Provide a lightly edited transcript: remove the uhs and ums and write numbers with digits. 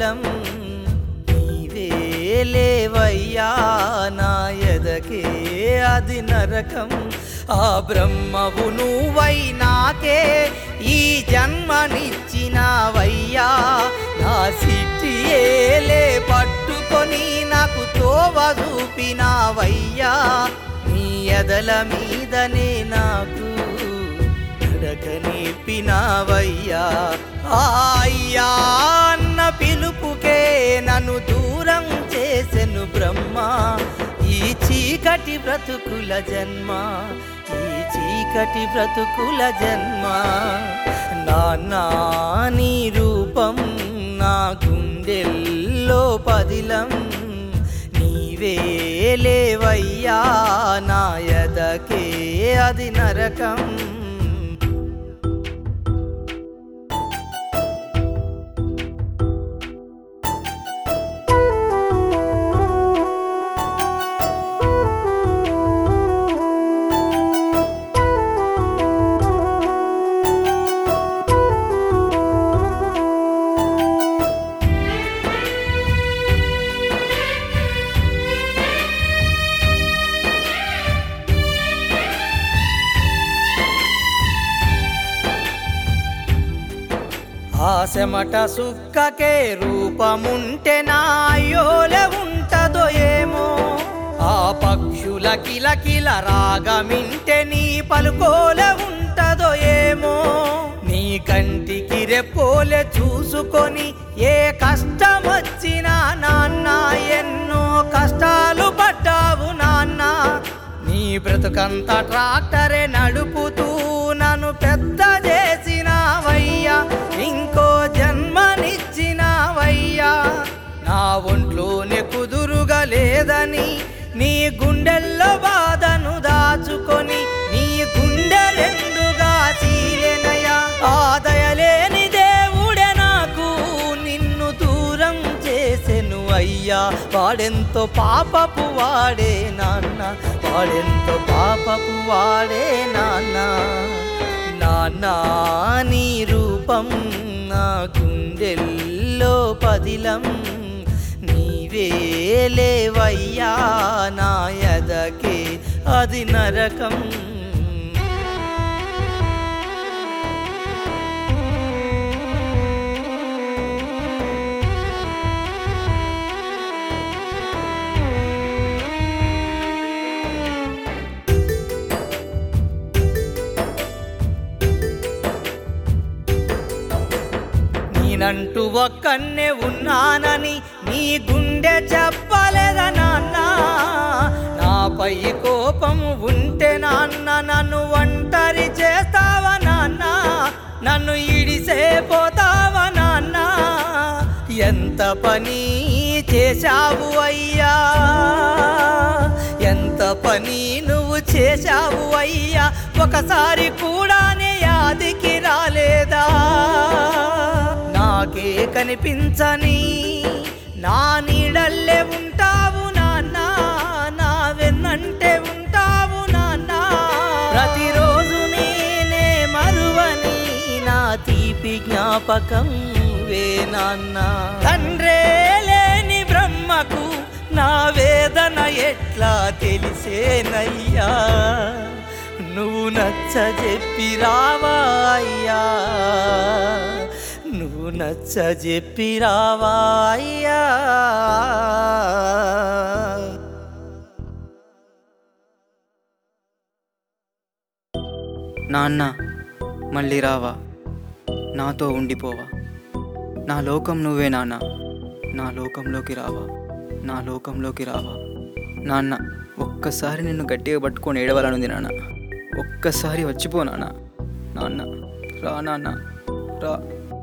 పదిలం నీవేలేవయ్యా నా ఎదకే అది నరకం ఆ బ్రహ్మవు నువ్వై నాకే ఈ జన్మనిచ్చినావయ్యా నా సిట్టియేలే పట్టుకొని నాకు తోవ చూపినావయ్యా నీ ఎదల మీదనే నాకు నడక నేర్పినావయ్యా అయ్యా అన్న పిలుపుకే నన్ను దూరం చేసెను బ్రహ్మ ఈ చీకటి బ్రతుకుల జన్మ ఈ చీకటి బ్రతుకుల జన్మ నాన్నా నీ రూపం నా గుండెల్లో పదిలం నీవేలేవయ్యా నా ఎదకే అది నరకం ఆశమట సుక్కకే రూపముంటే నాయోలే ఉంటదో ఏమో ఆ పక్షుల కిలకిల రాగమింటే నీ పలుకోలే ఉంటదో ఏమో నీ కంటికి రెప్పోలే చూసుకొని ఏ కష్టం వచ్చినా నాన్న ఎన్నో కష్టాలు పడ్డావు నాన్న నీ బ్రతుకంతా ట్రాక్టరే నడుపుతూ నన్ను పెద్ద చేసినావయ్యా ఇంకో జన్మనిచ్చినావయ్యా నా ఒంట్లోనే కుదురుగా లేదని నీ గుండెల్లో బాధను దాచుకొని నీ గుండె రెండుగా చీలెనయ్యా ఆ దయలేని దేవుడే నాకు నిన్ను దూరం చేసెను అయ్యా వాడెంతో పాపపు వాడే నాన్న వాడెంతో పాపపు వాడే నాన్న నాన్నా నీ రూపం నా గుండెల్లో పదిలం నీవేలేవయ్యా నా ఎదకే అది నరకం నేనంటూ ఒక్కన్నే ఉన్నానని నీ గుండె చెప్పలేదా నాన్న నాపై కోపము ఉంటే నాన్న నన్ను ఒంటరి చేస్తావా నాన్న నన్ను ఇడిసేపోతావా నాన్న ఎంత పని చేశావు అయ్యా ఎంత పని నువ్వు చేశావు అయ్యా ఒకసారి కూడానే యాదికి రాలేదా నాకే కనిపించని నా నీడల్లే ఉంటావు నాన్న నా వెన్నంటే ఉంటావు నాన్న ప్రతిరోజు నేనే మరువని నా తీపి జ్ఞాపకం వే నాన్న తండ్రే లేని బ్రహ్మకు నా వేదన ఎట్లా తెలిసేనయ్యా నువ్వు నచ్చజెప్పి రావా అయ్యా నువ్వు నచ్చజెప్పి రావా అయ్యా నాన్న మళ్ళీ రావా నాతో ఉండిపోవా నా లోకం నువ్వే నాన్న నా లోకంలోకి రావా నా లోకంలోకి రావా నాన్న ఒక్కసారి నిన్ను గట్టిగా పట్టుకొని ఏడవాలనుంది నాన్న ఒక్కసారి వచ్చిపో నాన్న నాన్న రా నాన్న రా